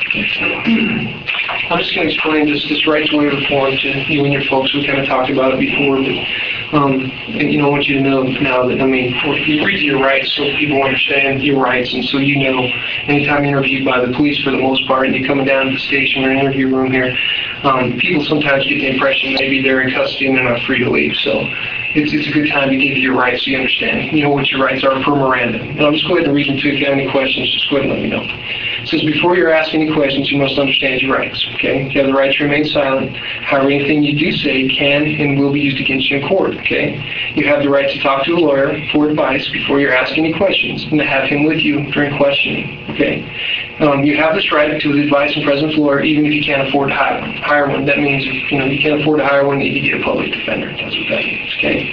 I'm just going to explain this rights waiver form to you and your folks. We kind of talked about it before, but and, I want you to know now that, you read your rights so people understand your rights, and so anytime you're interviewed by the police for the most part, and you're coming down to the station or interview room here, people sometimes get the impression maybe they're in custody and they're not free to leave. So it's a good time to give you your rights so you understand, what your rights are per Miranda. And I'll just go ahead and read them to you. If you have any questions, just go ahead and let me know. It says, before you're asked any questions, you must understand your rights, okay? You have the right to remain silent. However, anything you do say can and will be used against you in court, okay? You have the right to talk to a lawyer for advice before you're asked any questions and to have him with you during questioning, okay? You have this right to the advice and presence of a lawyer even if you can't afford to hire one. That means if you can't afford to hire one, you need to get a public defender. That's what that means, okay?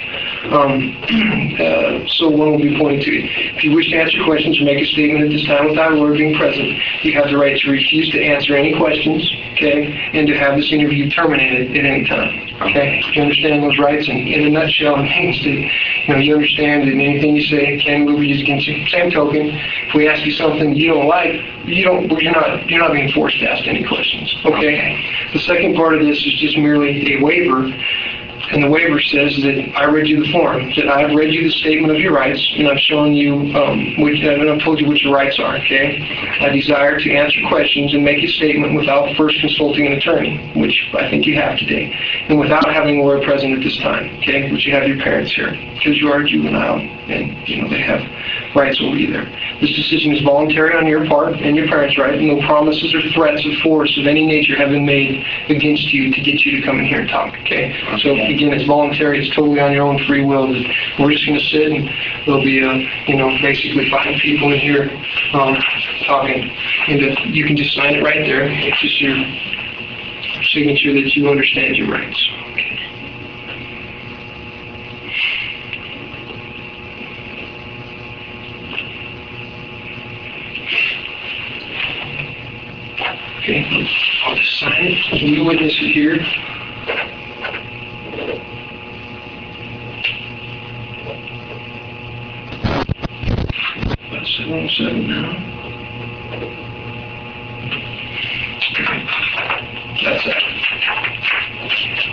So one will be pointed to you. If you wish to answer questions or make a statement at this time without a lawyer being present, you have the right to refuse to answer any questions, okay, and to have this interview terminated at any time, okay? You understand those rights? And in a nutshell, it means that you understand that anything you say can be used against you. Same token, if we ask you something you don't like, you're not being forced to ask any questions, okay? The second part of this is just merely a waiver. And the waiver says that I read you the form, that I have read you the statement of your rights, and I've shown you, and I've told you what your rights are, okay? I desire to answer questions and make a statement without first consulting an attorney, which I think you have today, and without having a lawyer present at this time, okay? But you have your parents here, because you are a juvenile, and, they have rights over you there. This decision is voluntary on your part and your parents' right, and no promises or threats of force of any nature have been made against you to get you to come in here and talk, okay? So, again, it's voluntary. It's totally on your own free will. We're just going to sit, and there'll be, basically 5 people in here talking, and you can just sign it right there. It's just your signature that you understand your rights. Okay. Okay, I'll just sign it. You witness it here. About 7:07 now. Okay. That's that.